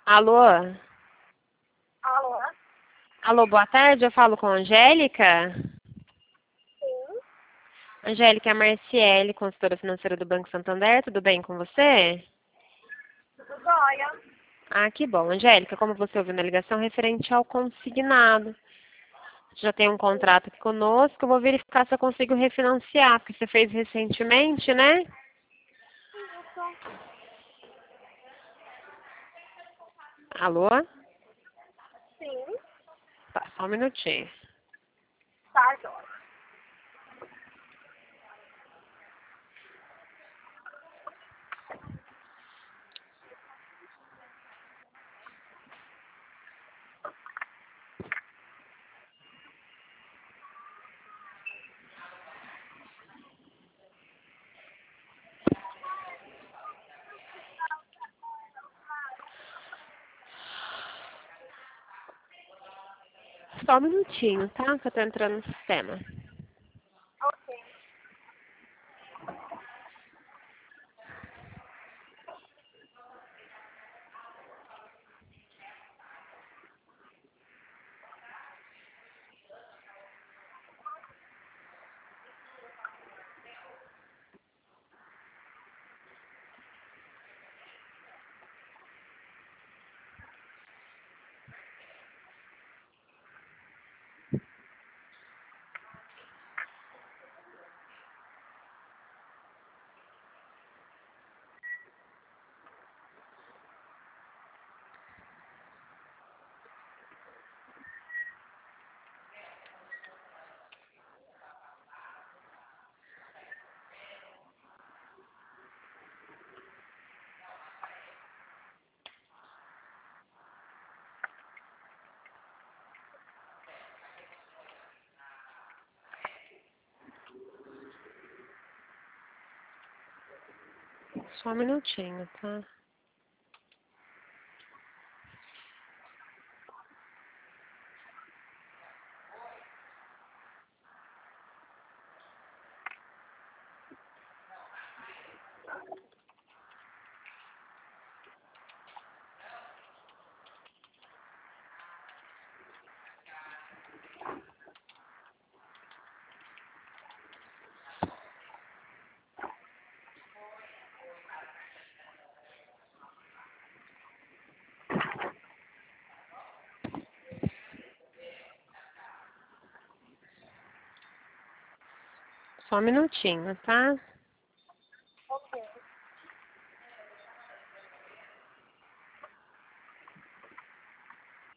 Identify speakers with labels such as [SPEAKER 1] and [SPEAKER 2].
[SPEAKER 1] Alô?
[SPEAKER 2] Alô?
[SPEAKER 1] Alô, boa tarde, eu falo com a Angélica.
[SPEAKER 2] Sim,
[SPEAKER 1] Angélica, é a Marciele, consultora financeira do Banco Santander, tudo bem com você?
[SPEAKER 2] tudo jóia.
[SPEAKER 1] Ah, que bom. Angélica, como você ouviu na ligação, referente ao consignado. Você já tem um contrato aqui conosco, eu vou verificar se eu consigo refinanciar, porque você fez recentemente, né?
[SPEAKER 2] Isso.
[SPEAKER 1] Alô?
[SPEAKER 2] Sim,
[SPEAKER 1] Tá, só um minutinho.
[SPEAKER 2] tá jóia.
[SPEAKER 1] Só um minutinho, tá? Que eu tô entrando no sistema.
[SPEAKER 2] Ok.
[SPEAKER 1] Só um minutinho, tá? Só um minutinho, tá?